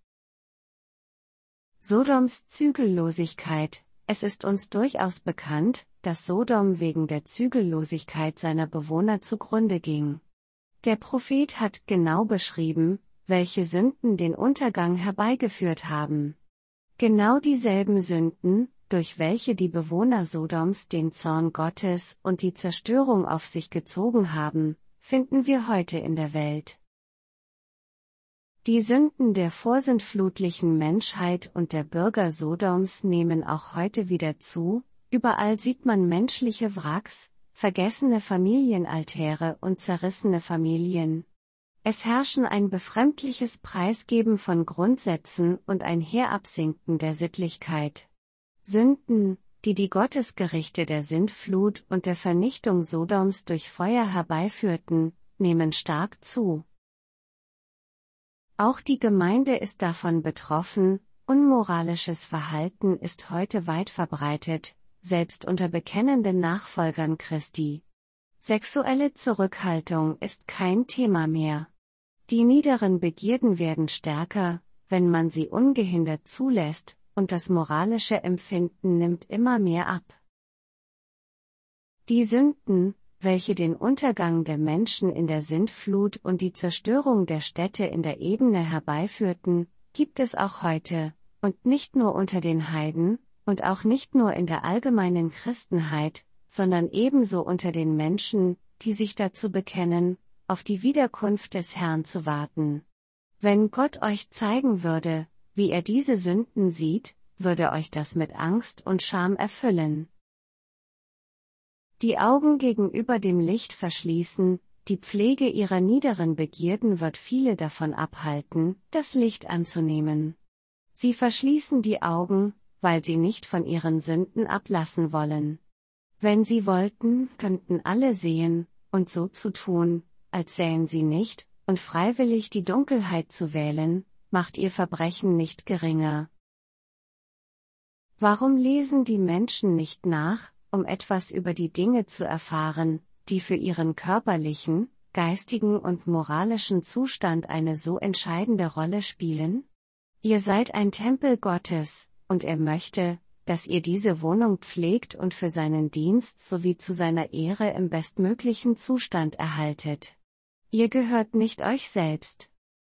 Sodoms Zügellosigkeit. Es ist uns durchaus bekannt, dass Sodom wegen der Zügellosigkeit seiner Bewohner zugrunde ging. Der Prophet hat genau beschrieben, welche Sünden den Untergang herbeigeführt haben. Genau dieselben Sünden, durch welche die Bewohner Sodoms den Zorn Gottes und die Zerstörung auf sich gezogen haben, finden wir heute in der Welt. Die Sünden der vorsintflutlichen Menschheit und der Bürger Sodoms nehmen auch heute wieder zu, überall sieht man menschliche Wracks, vergessene Familienaltäre und zerrissene Familien. Es herrschen ein befremdliches Preisgeben von Grundsätzen und ein Herabsinken der Sittlichkeit. Sünden, die die Gottesgerichte der Sintflut und der Vernichtung Sodoms durch Feuer herbeiführten, nehmen stark zu. Auch die Gemeinde ist davon betroffen, unmoralisches Verhalten ist heute weit verbreitet, selbst unter bekennenden Nachfolgern Christi. Sexuelle Zurückhaltung ist kein Thema mehr. Die niederen Begierden werden stärker, wenn man sie ungehindert zulässt, und das moralische Empfinden nimmt immer mehr ab. Die Sünden, welche den Untergang der Menschen in der Sintflut und die Zerstörung der Städte in der Ebene herbeiführten, gibt es auch heute, und nicht nur unter den Heiden, und auch nicht nur in der allgemeinen Christenheit, sondern ebenso unter den Menschen, die sich dazu bekennen, auf die Wiederkunft des Herrn zu warten. Wenn Gott euch zeigen würde, wie er diese Sünden sieht, würde euch das mit Angst und Scham erfüllen. Die Augen gegenüber dem Licht verschließen, die Pflege ihrer niederen Begierden wird viele davon abhalten, das Licht anzunehmen. Sie verschließen die Augen, weil sie nicht von ihren Sünden ablassen wollen. Wenn sie wollten, könnten alle sehen, und so zu tun, als sähen sie nicht, und freiwillig die Dunkelheit zu wählen, macht ihr Verbrechen nicht geringer. Warum lesen die Menschen nicht nach, um etwas über die Dinge zu erfahren, die für ihren körperlichen, geistigen und moralischen Zustand eine so entscheidende Rolle spielen? Ihr seid ein Tempel Gottes, und er möchte, dass ihr diese Wohnung pflegt und für seinen Dienst sowie zu seiner Ehre im bestmöglichen Zustand erhaltet. Ihr gehört nicht euch selbst.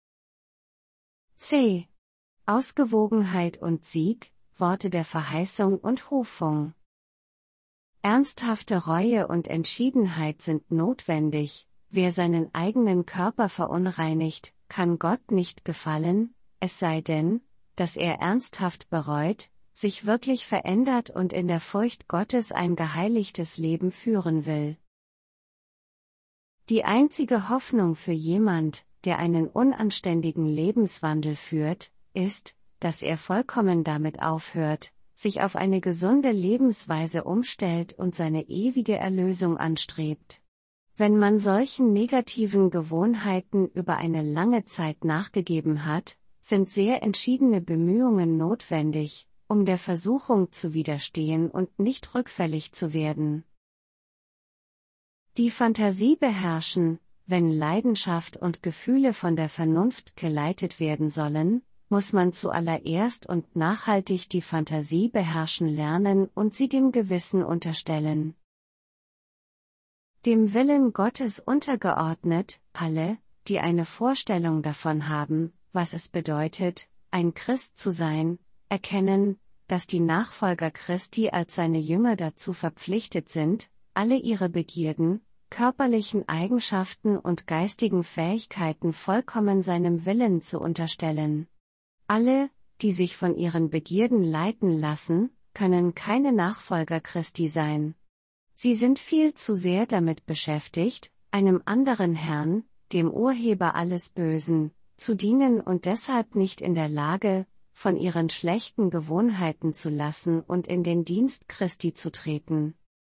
C. Ausgewogenheit und Sieg, Worte der Verheißung und Hofung. Ernsthafte Reue und Entschiedenheit sind notwendig. Wer seinen eigenen Körper verunreinigt, kann Gott nicht gefallen, es sei denn, dass er ernsthaft bereut, sich wirklich verändert und in der Furcht Gottes ein geheiligtes Leben führen will. Die einzige Hoffnung für jemand, der einen unanständigen Lebenswandel führt, ist, dass er vollkommen damit aufhört, sich auf eine gesunde Lebensweise umstellt und seine ewige Erlösung anstrebt. Wenn man solchen negativen Gewohnheiten über eine lange Zeit nachgegeben hat, sind sehr entschiedene Bemühungen notwendig, um der Versuchung zu widerstehen und nicht rückfällig zu werden. Die Fantasie beherrschen, wenn Leidenschaft und Gefühle von der Vernunft geleitet werden sollen, muss man zuallererst und nachhaltig die Fantasie beherrschen lernen und sie dem Gewissen unterstellen. Dem Willen Gottes untergeordnet, alle, die eine Vorstellung davon haben, was es bedeutet, ein Christ zu sein, erkennen, dass die Nachfolger Christi als seine Jünger dazu verpflichtet sind, alle ihre Begierden, körperlichen Eigenschaften und geistigen Fähigkeiten vollkommen seinem Willen zu unterstellen. Alle, die sich von ihren Begierden leiten lassen, können keine Nachfolger Christi sein. Sie sind viel zu sehr damit beschäftigt, einem anderen Herrn, dem Urheber alles Bösen, zu dienen und deshalb nicht in der Lage, von ihren schlechten Gewohnheiten zu lassen und in den Dienst Christi zu treten.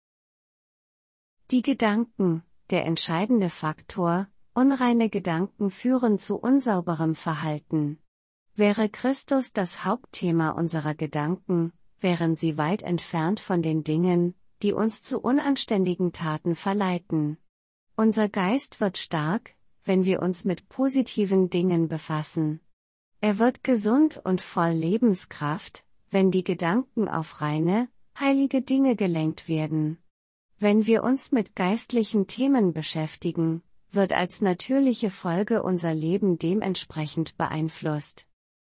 Die Gedanken, der entscheidende Faktor, unreine Gedanken führen zu unsauberem Verhalten. Wäre Christus das Hauptthema unserer Gedanken, wären sie weit entfernt von den Dingen, die uns zu unanständigen Taten verleiten. Unser Geist wird stark, wenn wir uns mit positiven Dingen befassen. Er wird gesund und voll Lebenskraft, wenn die Gedanken auf reine, heilige Dinge gelenkt werden. Wenn wir uns mit geistlichen Themen beschäftigen, wird als natürliche Folge unser Leben dementsprechend beeinflusst.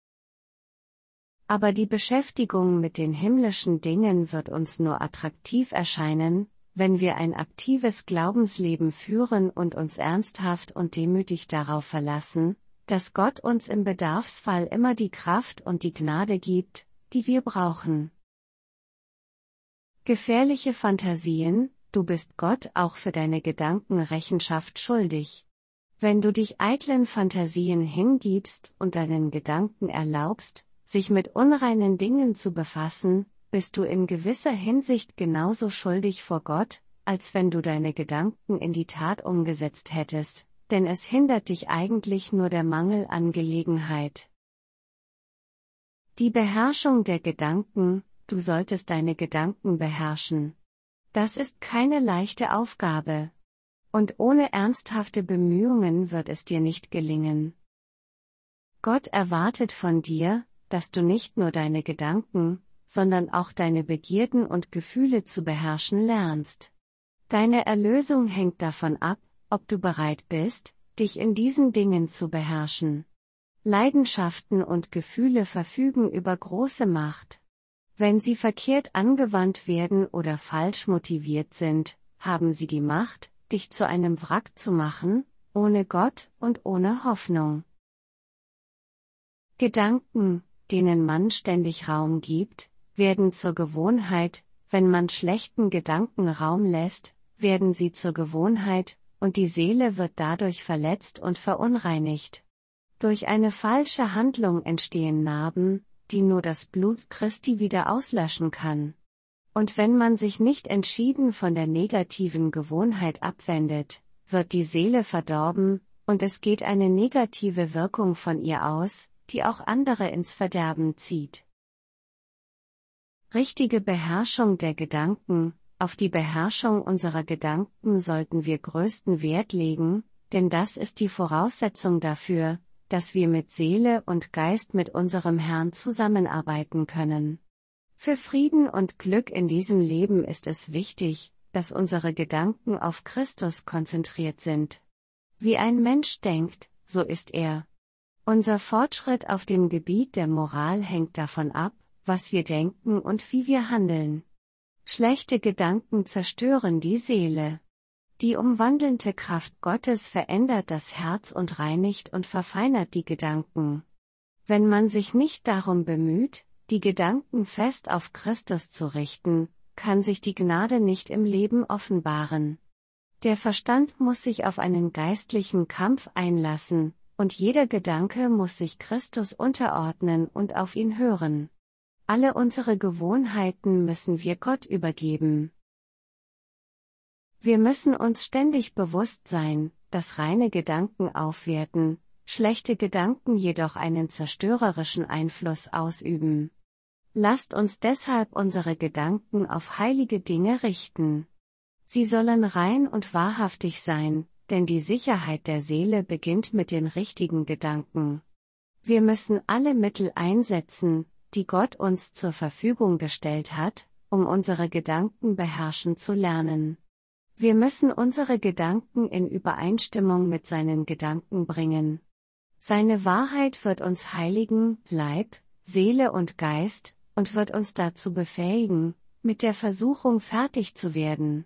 Aber die Beschäftigung mit den himmlischen Dingen wird uns nur attraktiv erscheinen, wenn wir ein aktives Glaubensleben führen und uns ernsthaft und demütig darauf verlassen, dass Gott uns im Bedarfsfall immer die Kraft und die Gnade gibt, die wir brauchen. Gefährliche Fantasien: Du bist Gott auch für deine Gedanken Rechenschaft schuldig. Wenn du dich eitlen Fantasien hingibst und deinen Gedanken erlaubst, sich mit unreinen Dingen zu befassen, bist du in gewisser Hinsicht genauso schuldig vor Gott, als wenn du deine Gedanken in die Tat umgesetzt hättest, denn es hindert dich eigentlich nur der Mangel an Gelegenheit. Die Beherrschung der Gedanken: Du solltest deine Gedanken beherrschen. Das ist keine leichte Aufgabe. Und ohne ernsthafte Bemühungen wird es dir nicht gelingen. Gott erwartet von dir, dass du nicht nur deine Gedanken, sondern auch deine Begierden und Gefühle zu beherrschen lernst. Deine Erlösung hängt davon ab, ob du bereit bist, dich in diesen Dingen zu beherrschen. Leidenschaften und Gefühle verfügen über große Macht. Wenn sie verkehrt angewandt werden oder falsch motiviert sind, haben sie die Macht, dich zu einem Wrack zu machen, ohne Gott und ohne Hoffnung. Gedanken, denen man ständig Raum gibt, werden zur Gewohnheit. Wenn man schlechten Gedanken Raum lässt, werden sie zur Gewohnheit, und die Seele wird dadurch verletzt und verunreinigt. Durch eine falsche Handlung entstehen Narben, die nur das Blut Christi wieder auslöschen kann. Und wenn man sich nicht entschieden von der negativen Gewohnheit abwendet, wird die Seele verdorben, und es geht eine negative Wirkung von ihr aus, die auch andere ins Verderben zieht. Richtige Beherrschung der Gedanken: Auf die Beherrschung unserer Gedanken sollten wir größten Wert legen, denn das ist die Voraussetzung dafür, dass wir mit Seele und Geist mit unserem Herrn zusammenarbeiten können. Für Frieden und Glück in diesem Leben ist es wichtig, dass unsere Gedanken auf Christus konzentriert sind. Wie ein Mensch denkt, so ist er. Unser Fortschritt auf dem Gebiet der Moral hängt davon ab, was wir denken und wie wir handeln. Schlechte Gedanken zerstören die Seele. Die umwandelnde Kraft Gottes verändert das Herz und reinigt und verfeinert die Gedanken. Wenn man sich nicht darum bemüht, die Gedanken fest auf Christus zu richten, kann sich die Gnade nicht im Leben offenbaren. Der Verstand muss sich auf einen geistlichen Kampf einlassen, und jeder Gedanke muss sich Christus unterordnen und auf ihn hören. Alle unsere Gewohnheiten müssen wir Gott übergeben. Wir müssen uns ständig bewusst sein, dass reine Gedanken aufwerten, schlechte Gedanken jedoch einen zerstörerischen Einfluss ausüben. Lasst uns deshalb unsere Gedanken auf heilige Dinge richten. Sie sollen rein und wahrhaftig sein, denn die Sicherheit der Seele beginnt mit den richtigen Gedanken. Wir müssen alle Mittel einsetzen, die Gott uns zur Verfügung gestellt hat, um unsere Gedanken beherrschen zu lernen. Wir müssen unsere Gedanken in Übereinstimmung mit seinen Gedanken bringen. Seine Wahrheit wird uns heiligen, Leib, Seele und Geist, und wird uns dazu befähigen, mit der Versuchung fertig zu werden.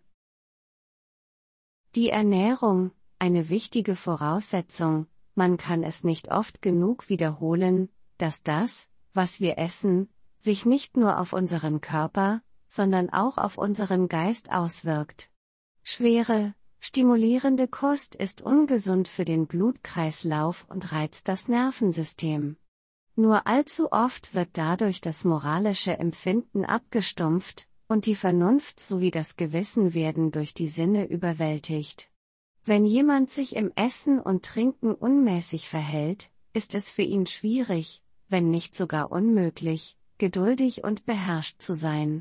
Die Ernährung, eine wichtige Voraussetzung: Man kann es nicht oft genug wiederholen, dass das, was wir essen, sich nicht nur auf unseren Körper, sondern auch auf unseren Geist auswirkt. Schwere, stimulierende Kost ist ungesund für den Blutkreislauf und reizt das Nervensystem. Nur allzu oft wird dadurch das moralische Empfinden abgestumpft, und die Vernunft sowie das Gewissen werden durch die Sinne überwältigt. Wenn jemand sich im Essen und Trinken unmäßig verhält, ist es für ihn schwierig, wenn nicht sogar unmöglich, geduldig und beherrscht zu sein.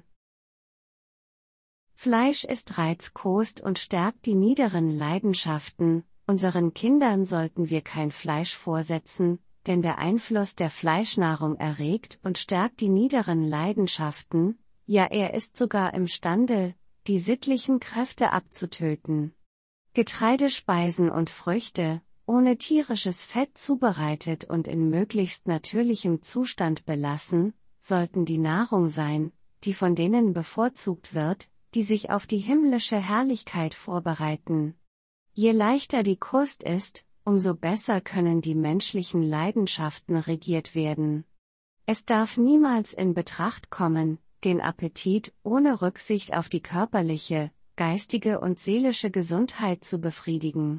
Fleisch ist Reizkost und stärkt die niederen Leidenschaften. Unseren Kindern sollten wir kein Fleisch vorsetzen, denn der Einfluss der Fleischnahrung erregt und stärkt die niederen Leidenschaften, ja, er ist sogar imstande, die sittlichen Kräfte abzutöten. Getreidespeisen und Früchte, ohne tierisches Fett zubereitet und in möglichst natürlichem Zustand belassen, sollten die Nahrung sein, die von denen bevorzugt wird, die sich auf die himmlische Herrlichkeit vorbereiten. Je leichter die Kost ist, umso besser können die menschlichen Leidenschaften regiert werden. Es darf niemals in Betracht kommen, den Appetit ohne Rücksicht auf die körperliche, geistige und seelische Gesundheit zu befriedigen.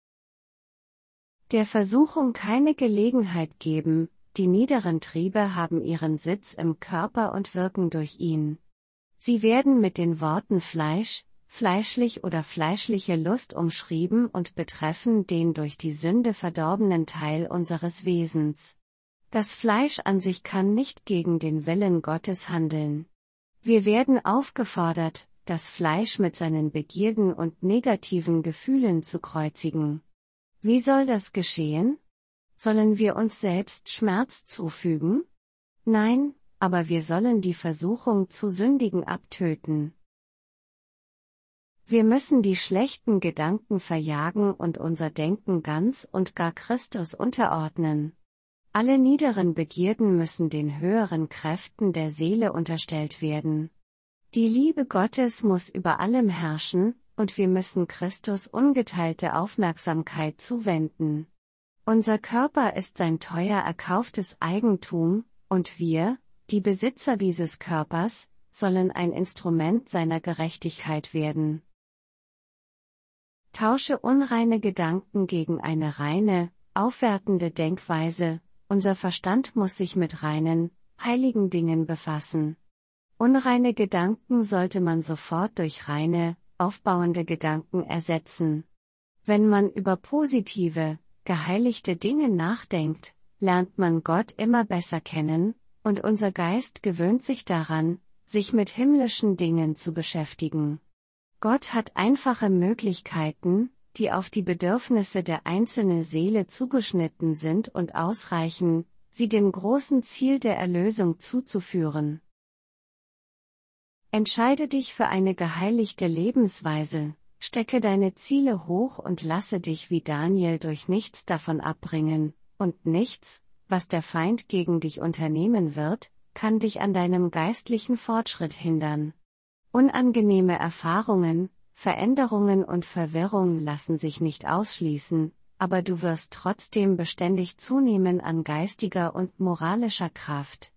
Der Versuchung keine Gelegenheit geben, die niederen Triebe haben ihren Sitz im Körper und wirken durch ihn. Sie werden mit den Worten Fleisch, fleischlich oder fleischliche Lust umschrieben und betreffen den durch die Sünde verdorbenen Teil unseres Wesens. Das Fleisch an sich kann nicht gegen den Willen Gottes handeln. Wir werden aufgefordert, das Fleisch mit seinen Begierden und negativen Gefühlen zu kreuzigen. Wie soll das geschehen? Sollen wir uns selbst Schmerz zufügen? Nein, aber wir sollen die Versuchung zu sündigen abtöten. Wir müssen die schlechten Gedanken verjagen und unser Denken ganz und gar Christus unterordnen. Alle niederen Begierden müssen den höheren Kräften der Seele unterstellt werden. Die Liebe Gottes muss über allem herrschen, und wir müssen Christus ungeteilte Aufmerksamkeit zuwenden. Unser Körper ist sein teuer erkauftes Eigentum, und wir, die Besitzer dieses Körpers, sollen ein Instrument seiner Gerechtigkeit werden. Tausche unreine Gedanken gegen eine reine, aufwertende Denkweise. Unser Verstand muss sich mit reinen, heiligen Dingen befassen. Unreine Gedanken sollte man sofort durch reine, aufbauende Gedanken ersetzen. Wenn man über positive, geheiligte Dinge nachdenkt, lernt man Gott immer besser kennen, und unser Geist gewöhnt sich daran, sich mit himmlischen Dingen zu beschäftigen. Gott hat einfache Möglichkeiten, die auf die Bedürfnisse der einzelnen Seele zugeschnitten sind und ausreichen, sie dem großen Ziel der Erlösung zuzuführen. Entscheide dich für eine geheiligte Lebensweise, stecke deine Ziele hoch und lasse dich wie Daniel durch nichts davon abbringen, und nichts, was der Feind gegen dich unternehmen wird, kann dich an deinem geistlichen Fortschritt hindern. Unangenehme Erfahrungen, Veränderungen und Verwirrung lassen sich nicht ausschließen, aber du wirst trotzdem beständig zunehmen an geistiger und moralischer Kraft.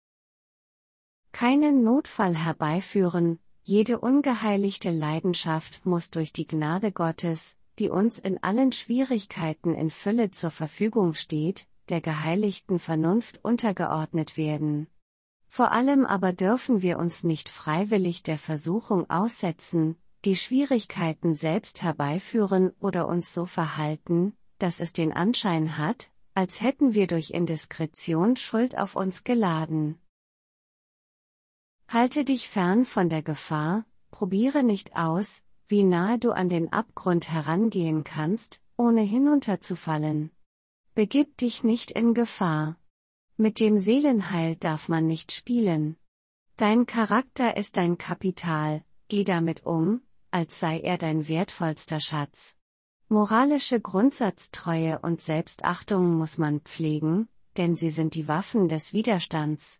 Keinen Notfall herbeiführen, jede ungeheiligte Leidenschaft muss durch die Gnade Gottes, die uns in allen Schwierigkeiten in Fülle zur Verfügung steht, der geheiligten Vernunft untergeordnet werden. Vor allem aber dürfen wir uns nicht freiwillig der Versuchung aussetzen, die Schwierigkeiten selbst herbeiführen oder uns so verhalten, dass es den Anschein hat, als hätten wir durch Indiskretion Schuld auf uns geladen. Halte dich fern von der Gefahr, probiere nicht aus, wie nahe du an den Abgrund herangehen kannst, ohne hinunterzufallen. Begib dich nicht in Gefahr. Mit dem Seelenheil darf man nicht spielen. Dein Charakter ist dein Kapital, geh damit um, als sei er dein wertvollster Schatz. Moralische Grundsatztreue und Selbstachtung muss man pflegen, denn sie sind die Waffen des Widerstands.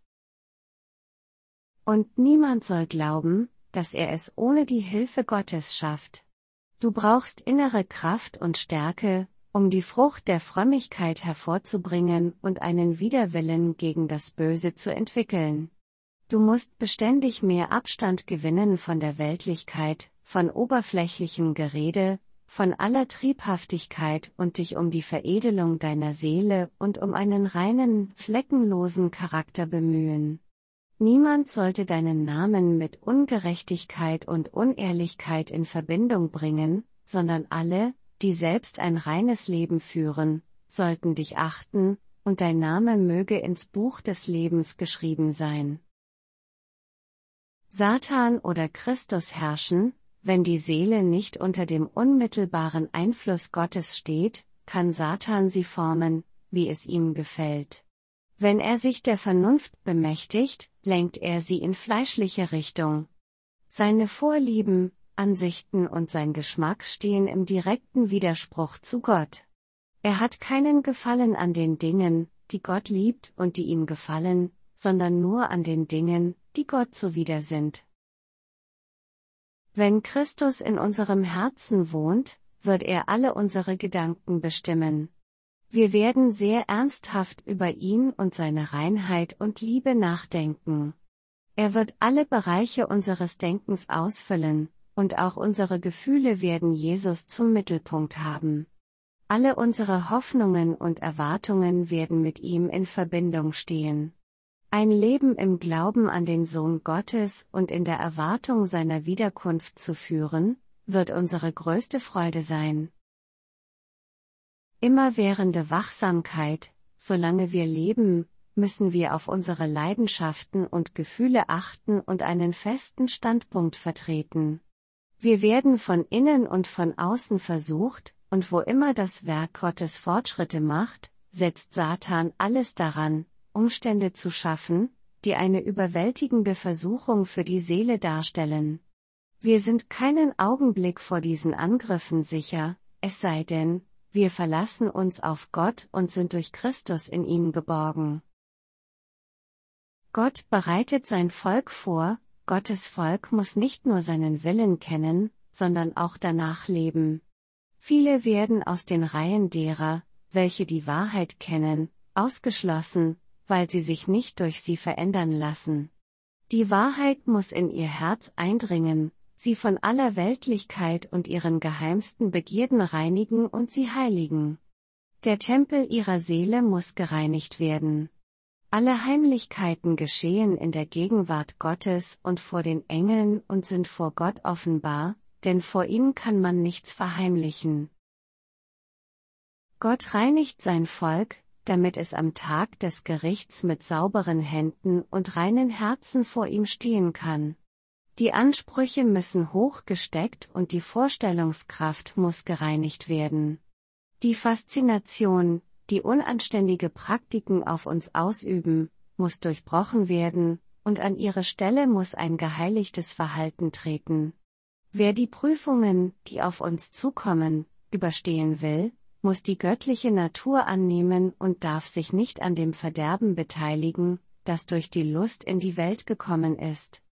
Und niemand soll glauben, dass er es ohne die Hilfe Gottes schafft. Du brauchst innere Kraft und Stärke, um die Frucht der Frömmigkeit hervorzubringen und einen Widerwillen gegen das Böse zu entwickeln. Du musst beständig mehr Abstand gewinnen von der Weltlichkeit, von oberflächlichem Gerede, von aller Triebhaftigkeit und dich um die Veredelung deiner Seele und um einen reinen, fleckenlosen Charakter bemühen. Niemand sollte deinen Namen mit Ungerechtigkeit und Unehrlichkeit in Verbindung bringen, sondern alle, die selbst ein reines Leben führen, sollten dich achten, und dein Name möge ins Buch des Lebens geschrieben sein. Satan oder Christus herrschen, wenn die Seele nicht unter dem unmittelbaren Einfluss Gottes steht, kann Satan sie formen, wie es ihm gefällt. Wenn er sich der Vernunft bemächtigt, lenkt er sie in fleischliche Richtung. Seine Vorlieben, Ansichten und sein Geschmack stehen im direkten Widerspruch zu Gott. Er hat keinen Gefallen an den Dingen, die Gott liebt und die ihm gefallen, sondern nur an den Dingen, die Gott zuwider sind. Wenn Christus in unserem Herzen wohnt, wird er alle unsere Gedanken bestimmen. Wir werden sehr ernsthaft über ihn und seine Reinheit und Liebe nachdenken. Er wird alle Bereiche unseres Denkens ausfüllen, und auch unsere Gefühle werden Jesus zum Mittelpunkt haben. Alle unsere Hoffnungen und Erwartungen werden mit ihm in Verbindung stehen. Ein Leben im Glauben an den Sohn Gottes und in der Erwartung seiner Wiederkunft zu führen, wird unsere größte Freude sein. Immerwährende Wachsamkeit: Solange wir leben, müssen wir auf unsere Leidenschaften und Gefühle achten und einen festen Standpunkt vertreten. Wir werden von innen und von außen versucht, und wo immer das Werk Gottes Fortschritte macht, setzt Satan alles daran, Umstände zu schaffen, die eine überwältigende Versuchung für die Seele darstellen. Wir sind keinen Augenblick vor diesen Angriffen sicher, es sei denn, wir verlassen uns auf Gott und sind durch Christus in ihm geborgen. Gott bereitet sein Volk vor. Gottes Volk muss nicht nur seinen Willen kennen, sondern auch danach leben. Viele werden aus den Reihen derer, welche die Wahrheit kennen, ausgeschlossen, weil sie sich nicht durch sie verändern lassen. Die Wahrheit muss in ihr Herz eindringen, sie von aller Weltlichkeit und ihren geheimsten Begierden reinigen und sie heiligen. Der Tempel ihrer Seele muss gereinigt werden. Alle Heimlichkeiten geschehen in der Gegenwart Gottes und vor den Engeln und sind vor Gott offenbar, denn vor ihm kann man nichts verheimlichen. Gott reinigt sein Volk, damit es am Tag des Gerichts mit sauberen Händen und reinen Herzen vor ihm stehen kann. Die Ansprüche müssen hochgesteckt und die Vorstellungskraft muss gereinigt werden. Die Faszination, die unanständige Praktiken auf uns ausüben, muss durchbrochen werden, und an ihre Stelle muss ein geheiligtes Verhalten treten. Wer die Prüfungen, die auf uns zukommen, überstehen will, muss die göttliche Natur annehmen und darf sich nicht an dem Verderben beteiligen, das durch die Lust in die Welt gekommen ist.